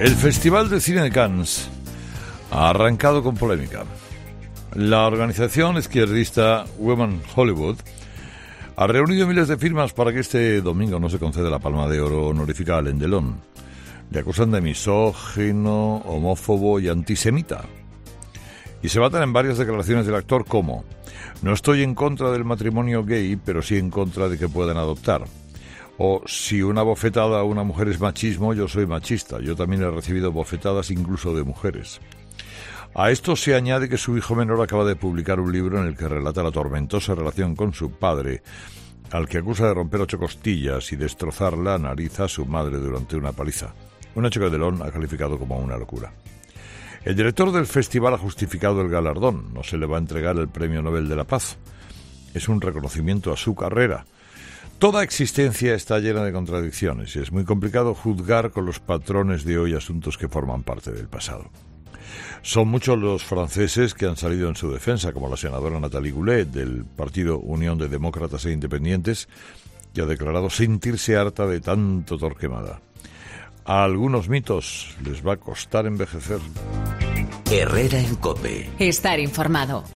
El Festival de Cine de Cannes ha arrancado con polémica. La organización izquierdista Women Hollywood ha reunido miles de firmas para que este domingo no se conceda la Palma de Oro honorífica a Alain Delon. Le acusan de misógino, homófobo y antisemita. Y se basan en varias declaraciones del actor como: no estoy en contra del matrimonio gay, pero sí en contra de que puedan adoptar. O si una bofetada a una mujer es machismo, yo soy machista. Yo también he recibido bofetadas incluso de mujeres. A esto se añade que su hijo menor acaba de publicar un libro en el que relata la tormentosa relación con su padre, al que acusa de romper 8 costillas y destrozar la nariz a su madre durante una paliza. Un hecho que Delon ha calificado como una locura. El director del festival ha justificado el galardón. No se le va a entregar el Premio Nobel de la Paz. Es un reconocimiento a su carrera. Toda existencia está llena de contradicciones y es muy complicado juzgar con los patrones de hoy asuntos que forman parte del pasado. Son muchos los franceses que han salido en su defensa, como la senadora Nathalie Goulet, del partido Unión de Demócratas e Independientes, que ha declarado sentirse harta de tanto Torquemada. A algunos mitos les va a costar envejecer. Herrera en COPE. Estar informado.